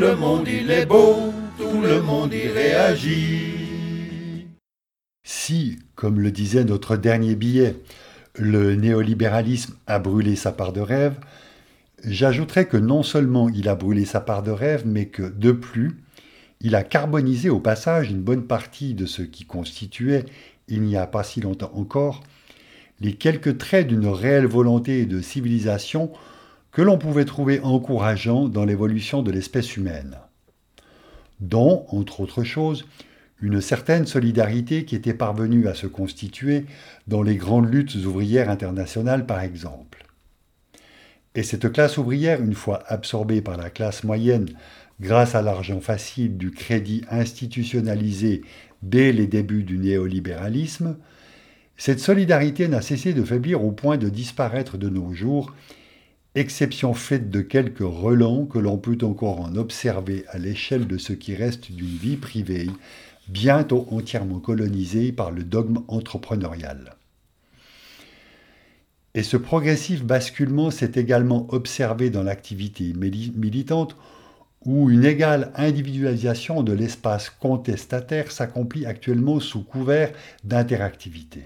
le monde il est beau, tout le monde y réagit. Si, comme le disait notre dernier billet, le néolibéralisme a brûlé sa part de rêve, j'ajouterais que non seulement il a brûlé sa part de rêve, mais que, de plus, il a carbonisé au passage une bonne partie de ce qui constituait, il n'y a pas si longtemps encore, les quelques traits d'une réelle volonté de civilisation que l'on pouvait trouver encourageants dans l'évolution de l'espèce humaine, dont, entre autres choses, une certaine solidarité qui était parvenue à se constituer dans les grandes luttes ouvrières internationales par exemple. Et cette classe ouvrière, une fois absorbée par la classe moyenne grâce à l'argent facile du crédit institutionnalisé dès les débuts du néolibéralisme, cette solidarité n'a cessé de faiblir au point de disparaître de nos jours, exception faite de quelques relents que l'on peut encore en observer à l'échelle de ce qui reste d'une vie privée, bientôt entièrement colonisée par le dogme entrepreneurial. Et ce progressif basculement s'est également observé dans l'activité militante, où une égale individualisation de l'espace contestataire s'accomplit actuellement sous couvert d'interactivité.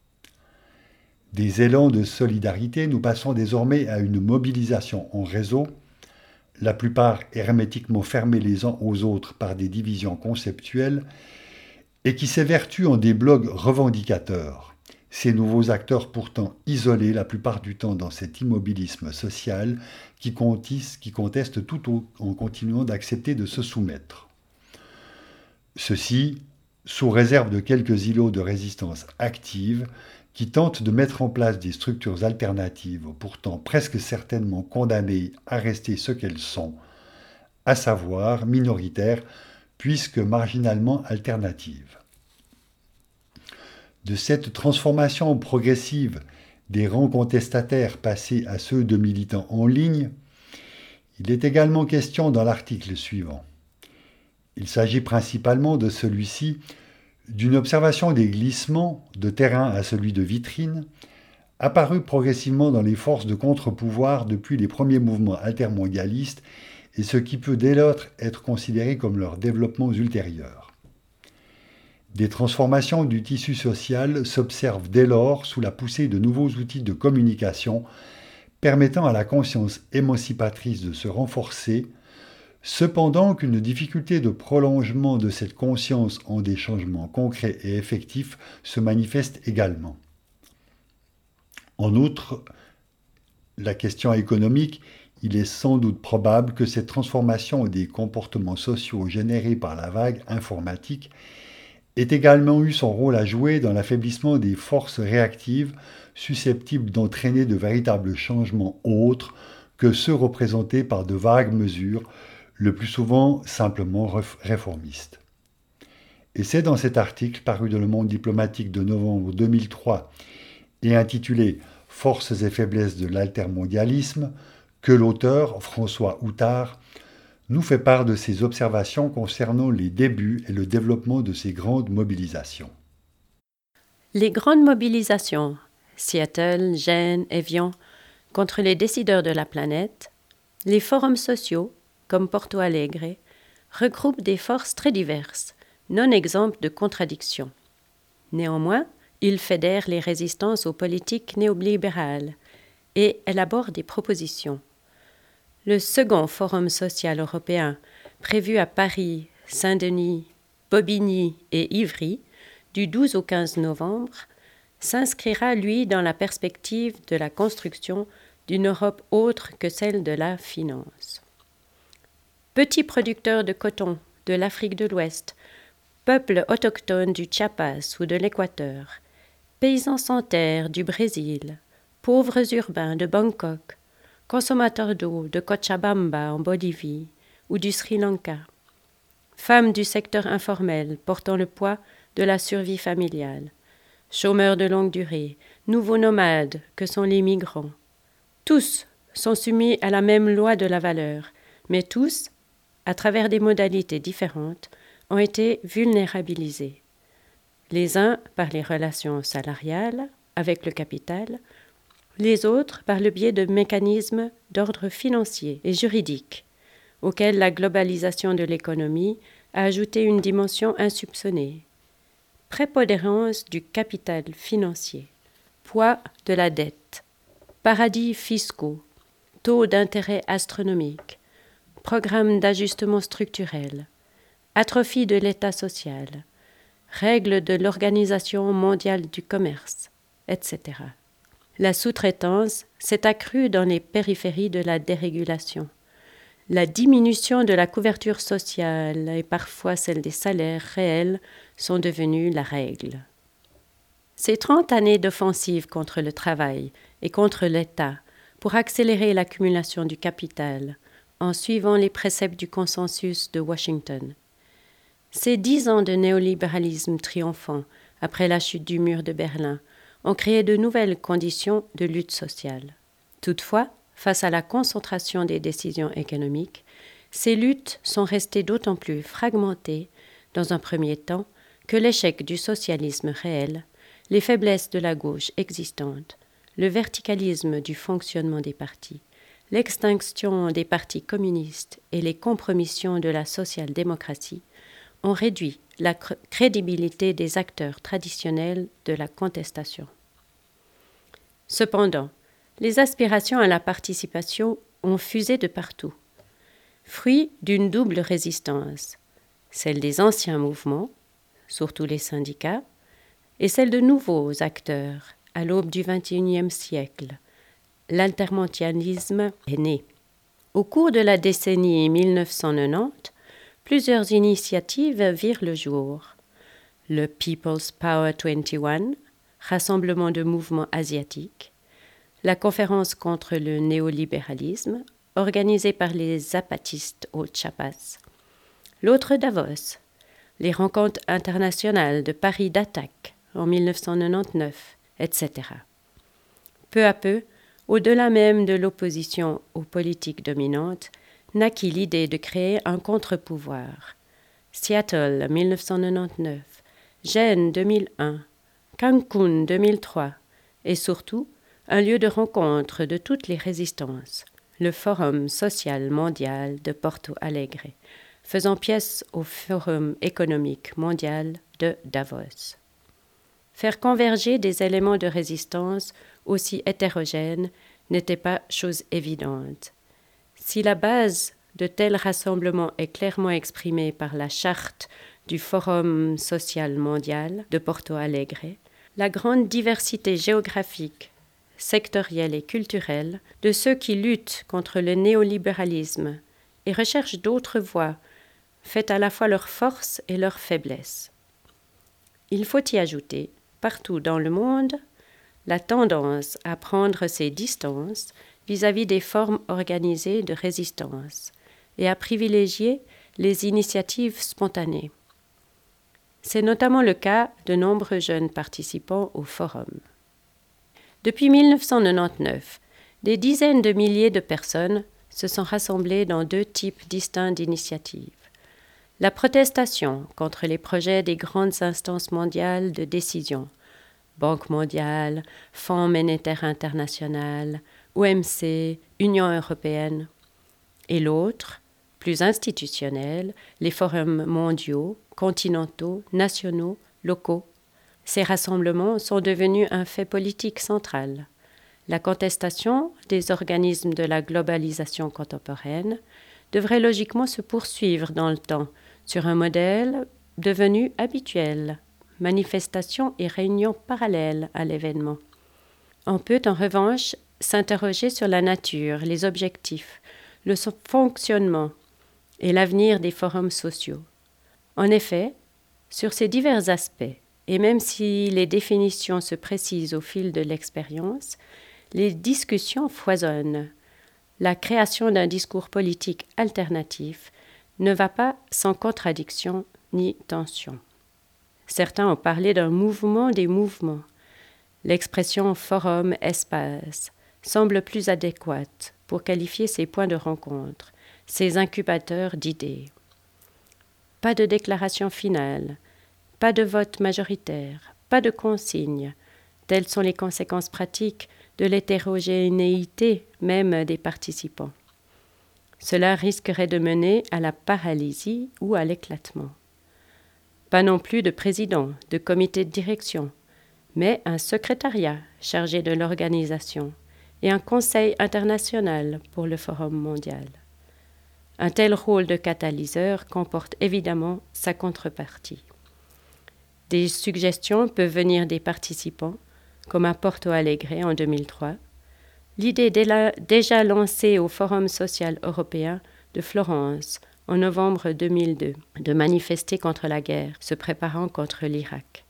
Des élans de solidarité, nous passons désormais à une mobilisation en réseau, la plupart hermétiquement fermés les uns aux autres par des divisions conceptuelles, et qui s'évertuent en des blocs revendicateurs, ces nouveaux acteurs pourtant isolés la plupart du temps dans cet immobilisme social qui contestent tout en continuant d'accepter de se soumettre. Ceci, sous réserve de quelques îlots de résistance active qui tentent de mettre en place des structures alternatives, pourtant presque certainement condamnées à rester ce qu'elles sont, à savoir minoritaires, puisque marginalement alternatives. De cette transformation progressive des rangs contestataires passés à ceux de militants en ligne, il est également question dans l'article suivant. Il s'agit principalement de celui-ci d'une observation des glissements de terrain à celui de vitrine, apparus progressivement dans les forces de contre-pouvoir depuis les premiers mouvements altermondialistes et ce qui peut dès lors être considéré comme leurs développements ultérieurs. Des transformations du tissu social s'observent dès lors sous la poussée de nouveaux outils de communication permettant à la conscience émancipatrice de se renforcer, cependant qu'une difficulté de prolongement de cette conscience en des changements concrets et effectifs se manifeste également. En outre, la question économique, il est sans doute probable que cette transformation des comportements sociaux générés par la vague informatique ait également eu son rôle à jouer dans l'affaiblissement des forces réactives susceptibles d'entraîner de véritables changements autres que ceux représentés par de vagues mesures, le plus souvent simplement réformistes. Et c'est dans cet article paru dans Le Monde diplomatique de novembre 2003 et intitulé « Forces et faiblesses de l'altermondialisme » que l'auteur, François Outard, nous fait part de ses observations concernant les débuts et le développement de ces grandes mobilisations. Les grandes mobilisations, Seattle, Gênes, Évian, contre les décideurs de la planète, les forums sociaux, comme Porto Alegre, regroupent des forces très diverses, non exemptes de contradictions. Néanmoins, ils fédèrent les résistances aux politiques néolibérales et élaborent des propositions. Le second Forum social européen, prévu à Paris, Saint-Denis, Bobigny et Ivry, du 12 au 15 novembre, s'inscrira, lui, dans la perspective de la construction d'une Europe autre que celle de la finance. Petits producteurs de coton de l'Afrique de l'Ouest, peuples autochtones du Chiapas ou de l'Équateur, paysans sans terre du Brésil, pauvres urbains de Bangkok, consommateurs d'eau de Cochabamba en Bolivie ou du Sri Lanka, femmes du secteur informel portant le poids de la survie familiale, chômeurs de longue durée, nouveaux nomades que sont les migrants. Tous sont soumis à la même loi de la valeur, mais tous, à travers des modalités différentes, ont été vulnérabilisés. Les uns par les relations salariales avec le capital, les autres par le biais de mécanismes d'ordre financier et juridique, auquel la globalisation de l'économie a ajouté une dimension insoupçonnée. Prépondérance du capital financier, poids de la dette, paradis fiscaux, taux d'intérêt astronomiques, programmes d'ajustement structurel, atrophie de l'État social, règles de l'Organisation mondiale du commerce, etc. La sous-traitance s'est accrue dans les périphéries de la dérégulation. La diminution de la couverture sociale et parfois celle des salaires réels sont devenues la règle. Ces 30 années d'offensive contre le travail et contre l'État pour accélérer l'accumulation du capital en suivant les préceptes du consensus de Washington. Ces 10 ans de néolibéralisme triomphant après la chute du mur de Berlin ont créé de nouvelles conditions de lutte sociale. Toutefois, face à la concentration des décisions économiques, ces luttes sont restées d'autant plus fragmentées, dans un premier temps, que l'échec du socialisme réel, les faiblesses de la gauche existante, le verticalisme du fonctionnement des partis, l'extinction des partis communistes et les compromissions de la social-démocratie ont réduit la crédibilité des acteurs traditionnels de la contestation. Cependant, les aspirations à la participation ont fusé de partout, fruit d'une double résistance, celle des anciens mouvements, surtout les syndicats, et celle de nouveaux acteurs à l'aube du XXIe siècle. L'altermondialisme est né. Au cours de la décennie 1990, plusieurs initiatives virent le jour. Le People's Power 21, rassemblement de mouvements asiatiques, la conférence contre le néolibéralisme, organisée par les zapatistes au Chiapas, l'autre Davos, les rencontres internationales de Paris d'attaque en 1999, etc. Peu à peu, au-delà même de l'opposition aux politiques dominantes, naquit l'idée de créer un contre-pouvoir. Seattle 1999, Gênes 2001, Cancun 2003 et surtout un lieu de rencontre de toutes les résistances, le Forum social mondial de Porto Alegre, faisant pièce au Forum économique mondial de Davos. Faire converger des éléments de résistance aussi hétérogènes n'était pas chose évidente. Si la base de tels rassemblements est clairement exprimée par la charte du Forum social mondial de Porto Alegre, la grande diversité géographique, sectorielle et culturelle de ceux qui luttent contre le néolibéralisme et recherchent d'autres voies fait à la fois leur force et leur faiblesse. Il faut y ajouter, partout dans le monde, la tendance à prendre ses distances vis-à-vis des formes organisées de résistance et à privilégier les initiatives spontanées. C'est notamment le cas de nombreux jeunes participants au forum. Depuis 1999, des dizaines de milliers de personnes se sont rassemblées dans 2 types distincts d'initiatives. La protestation contre les projets des grandes instances mondiales de décision, Banque mondiale, Fonds monétaire international, OMC, Union européenne, et l'autre, plus institutionnel, les forums mondiaux, continentaux, nationaux, locaux. Ces rassemblements sont devenus un fait politique central. La contestation des organismes de la globalisation contemporaine devrait logiquement se poursuivre dans le temps sur un modèle devenu habituel, manifestations et réunions parallèles à l'événement. On peut en revanche s'interroger sur la nature, les objectifs, le fonctionnement et l'avenir des forums sociaux. En effet, sur ces divers aspects, et même si les définitions se précisent au fil de l'expérience, les discussions foisonnent. La création d'un discours politique alternatif ne va pas sans contradiction ni tension. Certains ont parlé d'un mouvement des mouvements. L'expression « forum-espace » semble plus adéquate pour qualifier ces points de rencontre, ces incubateurs d'idées. Pas de déclaration finale, pas de vote majoritaire, pas de consigne. Telles sont les conséquences pratiques de l'hétérogénéité même des participants. Cela risquerait de mener à la paralysie ou à l'éclatement. Pas non plus de président, de comité de direction, mais un secrétariat chargé de l'organisation et un conseil international pour le Forum mondial. Un tel rôle de catalyseur comporte évidemment sa contrepartie. Des suggestions peuvent venir des participants, comme à Porto Alegre en 2003, l'idée déjà lancée au Forum social européen de Florence en novembre 2002 de manifester contre la guerre, se préparant contre l'Irak.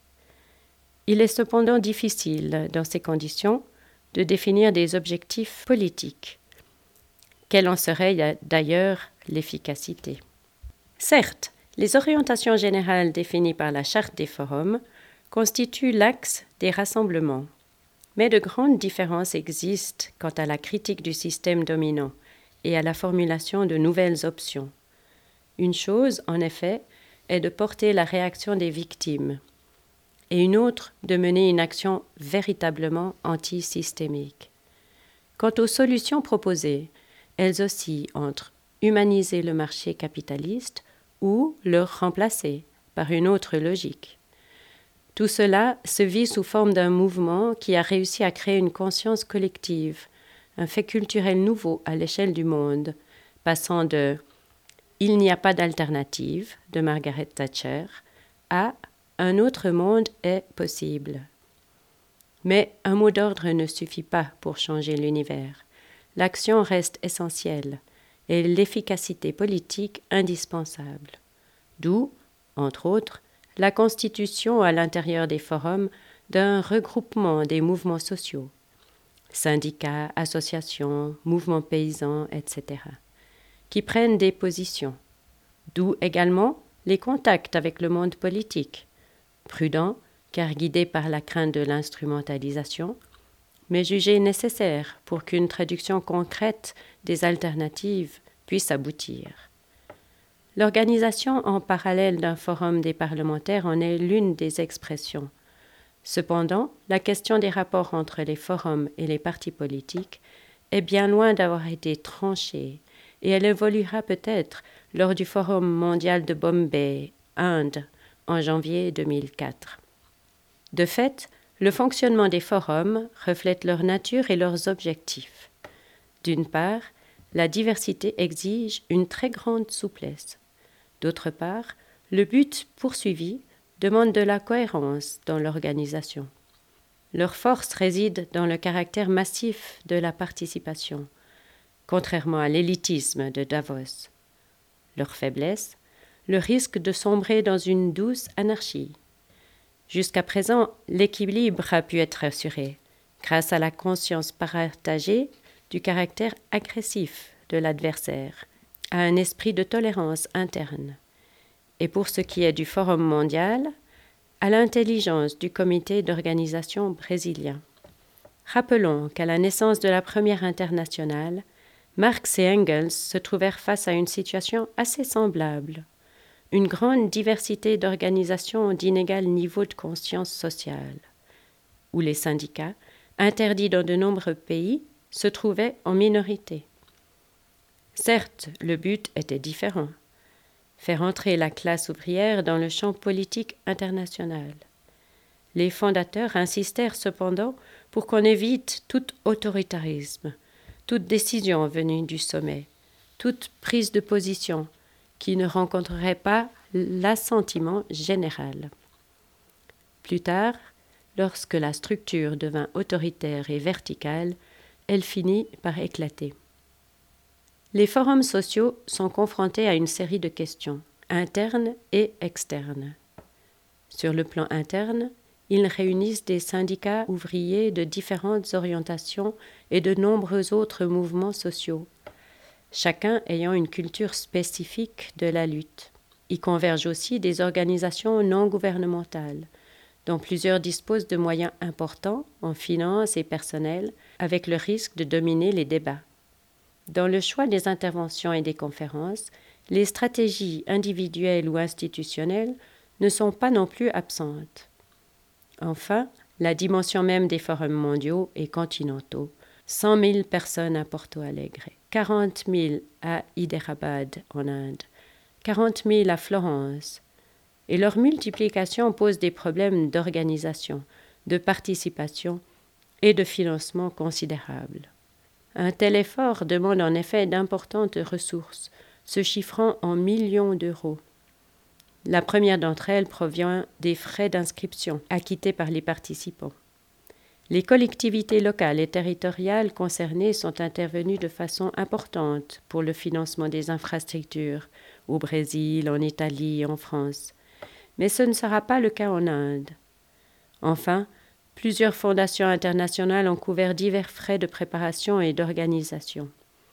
Il est cependant difficile, dans ces conditions, de définir des objectifs politiques. Quelle en serait d'ailleurs l'efficacité? Certes, les orientations générales définies par la Charte des forums constituent l'axe des rassemblements, mais de grandes différences existent quant à la critique du système dominant et à la formulation de nouvelles options. Une chose, en effet, est de porter la réaction des victimes, et une autre de mener une action véritablement antisystémique. Quant aux solutions proposées, elles oscillent entre humaniser le marché capitaliste ou le remplacer par une autre logique. Tout cela se vit sous forme d'un mouvement qui a réussi à créer une conscience collective, un fait culturel nouveau à l'échelle du monde, passant de « il n'y a pas d'alternative » de Margaret Thatcher à « un autre monde est possible ». Mais un mot d'ordre ne suffit pas pour changer l'univers. L'action reste essentielle et l'efficacité politique indispensable. D'où, entre autres, la constitution à l'intérieur des forums d'un regroupement des mouvements sociaux, syndicats, associations, mouvements paysans, etc., qui prennent des positions. D'où également les contacts avec le monde politique, prudents car guidés par la crainte de l'instrumentalisation, mais jugés nécessaires pour qu'une traduction concrète des alternatives puisse aboutir. L'organisation en parallèle d'un forum des parlementaires en est l'une des expressions. Cependant, la question des rapports entre les forums et les partis politiques est bien loin d'avoir été tranchée, et elle évoluera peut-être lors du Forum mondial de Bombay, Inde, en janvier 2004. De fait, le fonctionnement des forums reflète leur nature et leurs objectifs. D'une part, la diversité exige une très grande souplesse. D'autre part, le but poursuivi demande de la cohérence dans l'organisation. Leur force réside dans le caractère massif de la participation, contrairement à l'élitisme de Davos. Leur faiblesse, le risque de sombrer dans une douce anarchie. Jusqu'à présent, l'équilibre a pu être assuré grâce à la conscience partagée du caractère agressif de l'adversaire, à un esprit de tolérance interne. Et pour ce qui est du Forum mondial, à l'intelligence du comité d'organisation brésilien. Rappelons qu'à la naissance de la première internationale, Marx et Engels se trouvèrent face à une situation assez semblable. Une grande diversité d'organisations d'inégal niveau de conscience sociale, où les syndicats, interdits dans de nombreux pays, se trouvaient en minorité. Certes, le but était différent, faire entrer la classe ouvrière dans le champ politique international. Les fondateurs insistèrent cependant pour qu'on évite tout autoritarisme, toute décision venue du sommet, toute prise de position qui ne rencontrerait pas l'assentiment général. Plus tard, lorsque la structure devint autoritaire et verticale, elle finit par éclater. Les forums sociaux sont confrontés à une série de questions, internes et externes. Sur le plan interne, ils réunissent des syndicats ouvriers de différentes orientations et de nombreux autres mouvements sociaux, chacun ayant une culture spécifique de la lutte. Y convergent aussi des organisations non gouvernementales, dont plusieurs disposent de moyens importants en finances et personnel, avec le risque de dominer les débats. Dans le choix des interventions et des conférences, les stratégies individuelles ou institutionnelles ne sont pas non plus absentes. Enfin, la dimension même des forums mondiaux et continentaux, 100 000 personnes à Porto Alegre. 40 000 à Hyderabad en Inde, 40 000 à Florence, et leur multiplication pose des problèmes d'organisation, de participation et de financement considérables. Un tel effort demande en effet d'importantes ressources, se chiffrant en millions d'euros. La première d'entre elles provient des frais d'inscription acquittés par les participants. Les collectivités locales et territoriales concernées sont intervenues de façon importante pour le financement des infrastructures, au Brésil, en Italie, en France. Mais ce ne sera pas le cas en Inde. Enfin, plusieurs fondations internationales ont couvert divers frais de préparation et d'organisation.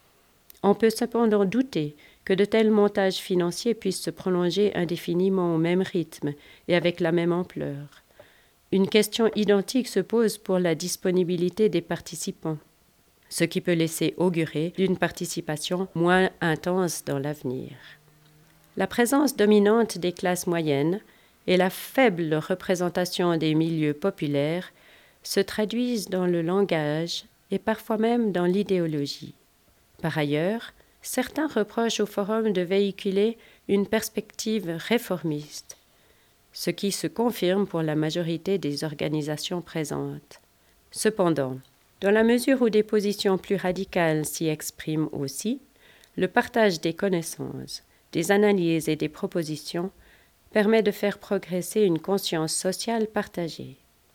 On peut cependant douter que de tels montages financiers puissent se prolonger indéfiniment au même rythme et avec la même ampleur. Une question identique se pose pour la disponibilité des participants, ce qui peut laisser augurer d'une participation moins intense dans l'avenir. La présence dominante des classes moyennes et la faible représentation des milieux populaires se traduisent dans le langage et parfois même dans l'idéologie. Par ailleurs, certains reprochent au Forum de véhiculer une perspective réformiste, ce qui se confirme pour la majorité des organisations présentes. Cependant, dans la mesure où des positions plus radicales s'y expriment aussi, le partage des connaissances, des analyses et des propositions permet de faire progresser une conscience sociale partagée.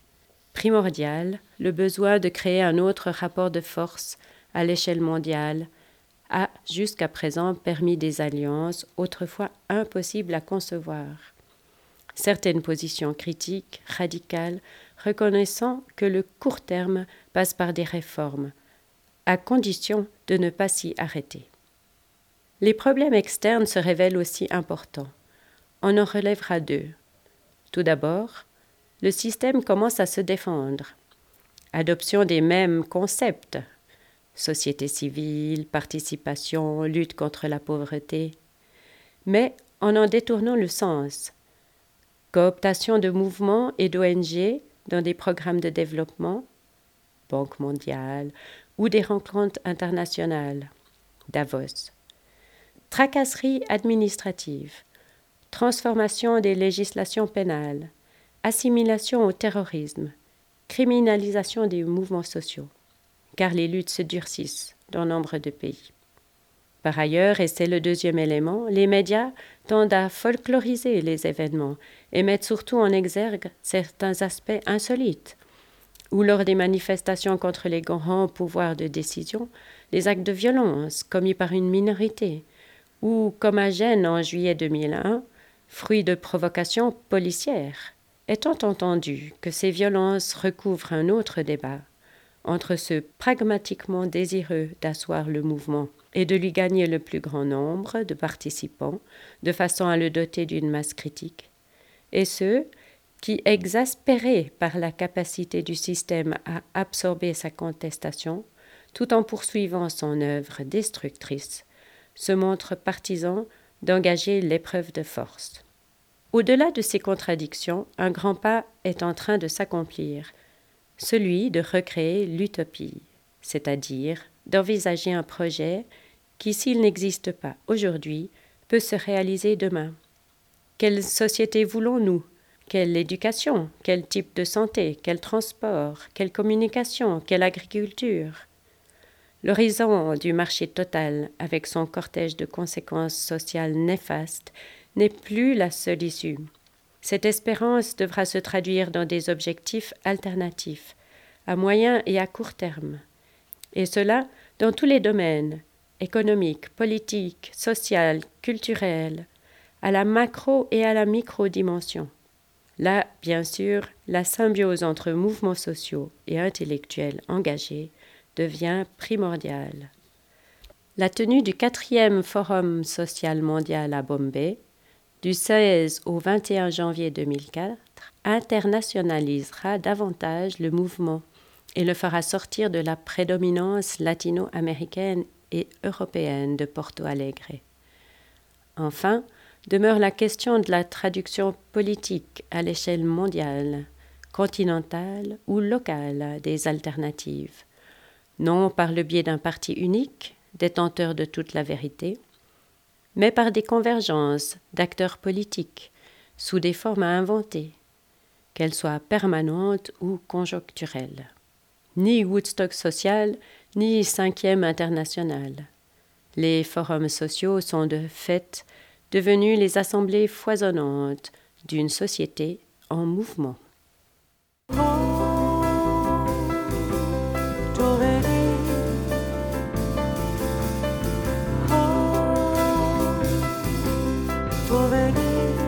Primordial, le besoin de créer un autre rapport de force à l'échelle mondiale a jusqu'à présent permis des alliances autrefois impossibles à concevoir. Certaines positions critiques, radicales, reconnaissant que le court terme passe par des réformes, à condition de ne pas s'y arrêter. Les problèmes externes se révèlent aussi importants. On en relèvera deux. Tout d'abord, le système commence à se défendre. Adoption des mêmes concepts, société civile, participation, lutte contre la pauvreté, mais en détournant le sens. Cooptation de mouvements et d'ONG dans des programmes de développement, Banque mondiale, ou des rencontres internationales, Davos. Tracasserie administrative, transformation des législations pénales, assimilation au terrorisme, criminalisation des mouvements sociaux, car les luttes se durcissent dans nombre de pays. Par ailleurs, et c'est le deuxième élément, les médias tendent à folkloriser les événements et mettent surtout en exergue certains aspects insolites, ou lors des manifestations contre les grands pouvoirs de décision, les actes de violence commis par une minorité, ou comme à Gênes en juillet 2001, fruit de provocations policières, étant entendu que ces violences recouvrent un autre débat entre ceux pragmatiquement désireux d'asseoir le mouvement et de lui gagner le plus grand nombre de participants de façon à le doter d'une masse critique, et ceux qui, exaspérés par la capacité du système à absorber sa contestation, tout en poursuivant son œuvre destructrice, se montrent partisans d'engager l'épreuve de force. Au-delà de ces contradictions, un grand pas est en train de s'accomplir, celui de recréer l'utopie, c'est-à-dire d'envisager un projet qui, s'il n'existe pas aujourd'hui, peut se réaliser demain. Quelle société voulons-nous ? Quelle éducation ? Quel type de santé ? Quel transport ? Quelle communication ? Quelle agriculture ? L'horizon du marché total, avec son cortège de conséquences sociales néfastes, n'est plus la seule issue. Cette espérance devra se traduire dans des objectifs alternatifs, à moyen et à court terme, et cela dans tous les domaines, économiques, politiques, social, culturels, à la macro et à la micro-dimension. Là, bien sûr, la symbiose entre mouvements sociaux et intellectuels engagés devient primordiale. La tenue du 4e Forum social mondial à Bombay, du 16 au 21 janvier 2004, internationalisera davantage le mouvement et le fera sortir de la prédominance latino-américaine et européenne de Porto Alegre. Enfin, demeure la question de la traduction politique à l'échelle mondiale, continentale ou locale des alternatives, non par le biais d'un parti unique, détenteurs de toute la vérité, mais par des convergences d'acteurs politiques sous des formes à inventer, qu'elles soient permanentes ou conjoncturelles. Ni Woodstock social, ni 5e international. Les forums sociaux sont de fait devenus les assemblées foisonnantes d'une société en mouvement. Venir